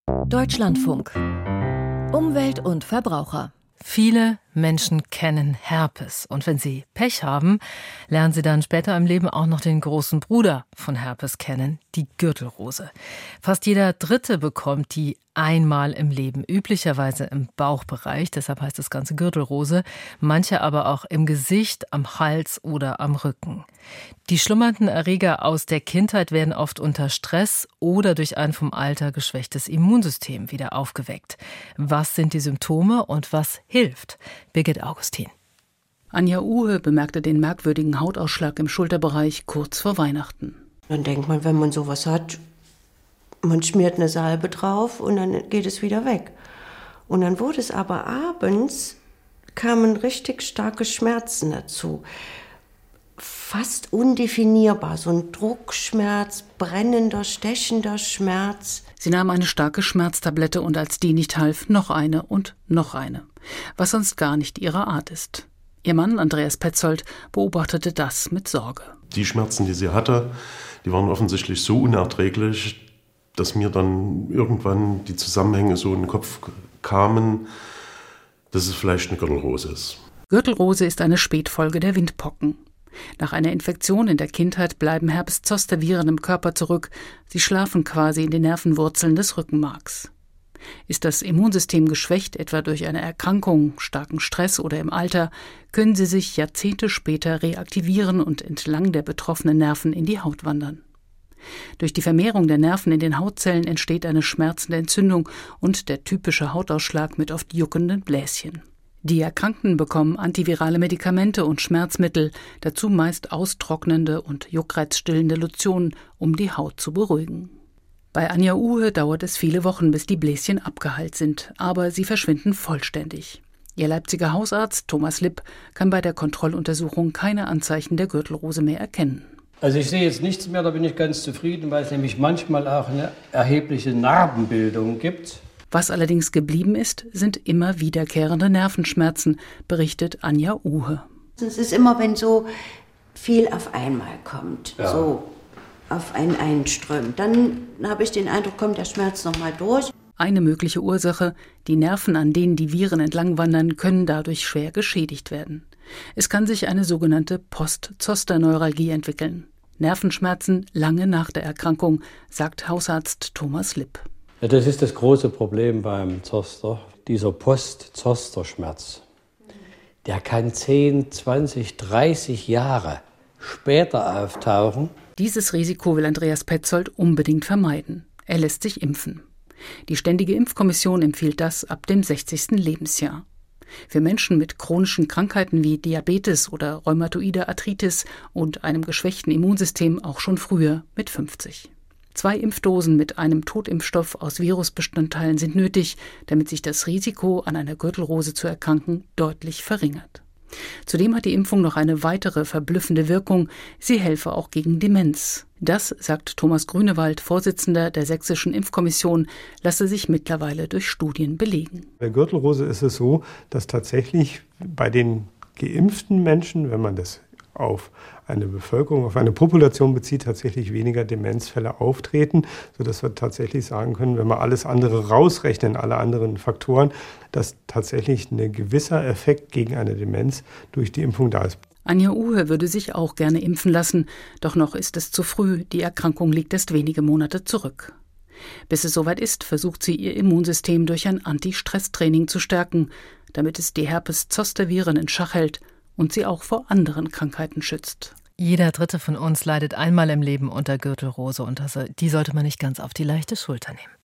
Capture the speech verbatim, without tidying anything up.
Deutschlandfunk. Umwelt und Verbraucher. Viele Menschen kennen Herpes und wenn sie Pech haben, lernen sie dann später im Leben auch noch den großen Bruder von Herpes kennen, die Gürtelrose. Fast jeder Dritte bekommt die einmal im Leben, üblicherweise im Bauchbereich, deshalb heißt das Ganze Gürtelrose, manche aber auch im Gesicht, am Hals oder am Rücken. Die schlummernden Erreger aus der Kindheit werden oft unter Stress oder durch ein vom Alter geschwächtes Immunsystem wieder aufgeweckt. Was sind die Symptome und was hilft? Birgit Augustin. Anja Uhe bemerkte den merkwürdigen Hautausschlag im Schulterbereich kurz vor Weihnachten. Dann denkt man, wenn man sowas hat, man schmiert eine Salbe drauf und dann geht es wieder weg. Und dann wurde es aber abends, kamen richtig starke Schmerzen dazu. Fast undefinierbar, so ein Druckschmerz, brennender, stechender Schmerz. Sie nahm eine starke Schmerztablette und als die nicht half, noch eine und noch eine. Was sonst gar nicht ihre Art ist. Ihr Mann, Andreas Petzold, beobachtete das mit Sorge. Die Schmerzen, die sie hatte, die waren offensichtlich so unerträglich, dass mir dann irgendwann die Zusammenhänge so in den Kopf kamen, dass es vielleicht eine Gürtelrose ist. Gürtelrose ist eine Spätfolge der Windpocken. Nach einer Infektion in der Kindheit bleiben Herpes-Zoster-Viren im Körper zurück. Sie schlafen quasi in den Nervenwurzeln des Rückenmarks. Ist das Immunsystem geschwächt, etwa durch eine Erkrankung, starken Stress oder im Alter, können sie sich Jahrzehnte später reaktivieren und entlang der betroffenen Nerven in die Haut wandern. Durch die Vermehrung der Nerven in den Hautzellen entsteht eine schmerzende Entzündung und der typische Hautausschlag mit oft juckenden Bläschen. Die Erkrankten bekommen antivirale Medikamente und Schmerzmittel, dazu meist austrocknende und juckreizstillende Lotionen, um die Haut zu beruhigen. Bei Anja Uhe dauert es viele Wochen, bis die Bläschen abgeheilt sind, aber sie verschwinden vollständig. Ihr Leipziger Hausarzt Thomas Lipp kann bei der Kontrolluntersuchung keine Anzeichen der Gürtelrose mehr erkennen. Also ich sehe jetzt nichts mehr, da bin ich ganz zufrieden, weil es nämlich manchmal auch eine erhebliche Narbenbildung gibt. Was allerdings geblieben ist, sind immer wiederkehrende Nervenschmerzen, berichtet Anja Uhe. Es ist immer, wenn so viel auf einmal kommt, ja. so auf einen einströmt. Dann habe ich den Eindruck, kommt der Schmerz nochmal durch. Eine mögliche Ursache, die Nerven, an denen die Viren entlangwandern, können dadurch schwer geschädigt werden. Es kann sich eine sogenannte Post-Zoster-Neuralgie entwickeln. Nervenschmerzen lange nach der Erkrankung, sagt Hausarzt Thomas Lipp. Ja, das ist das große Problem beim Zoster, dieser Post-Zoster-Schmerz. Der kann zehn, zwanzig, dreißig Jahre später auftauchen. Dieses Risiko will Andreas Petzold unbedingt vermeiden. Er lässt sich impfen. Die Ständige Impfkommission empfiehlt das ab dem sechzigsten Lebensjahr. Für Menschen mit chronischen Krankheiten wie Diabetes oder rheumatoide Arthritis und einem geschwächten Immunsystem auch schon früher mit fünfzig. Zwei Impfdosen mit einem Totimpfstoff aus Virusbestandteilen sind nötig, damit sich das Risiko, an einer Gürtelrose zu erkranken, deutlich verringert. Zudem hat die Impfung noch eine weitere verblüffende Wirkung. Sie helfe auch gegen Demenz. Das, sagt Thomas Grünewald, Vorsitzender der Sächsischen Impfkommission, lasse sich mittlerweile durch Studien belegen. Bei Gürtelrose ist es so, dass tatsächlich bei den geimpften Menschen, wenn man das auf eine Bevölkerung, auf eine Population bezieht, tatsächlich weniger Demenzfälle auftreten, sodass wir tatsächlich sagen können, wenn wir alles andere rausrechnen, alle anderen Faktoren, dass tatsächlich ein gewisser Effekt gegen eine Demenz durch die Impfung da ist. Anja Uhe würde sich auch gerne impfen lassen, doch noch ist es zu früh, die Erkrankung liegt erst wenige Monate zurück. Bis es soweit ist, versucht sie ihr Immunsystem durch ein Anti-Stress-Training zu stärken, damit es die Herpes-Zoster-Viren in Schach hält und sie auch vor anderen Krankheiten schützt. Jeder Dritte von uns leidet einmal im Leben unter Gürtelrose und das, die sollte man nicht ganz auf die leichte Schulter nehmen.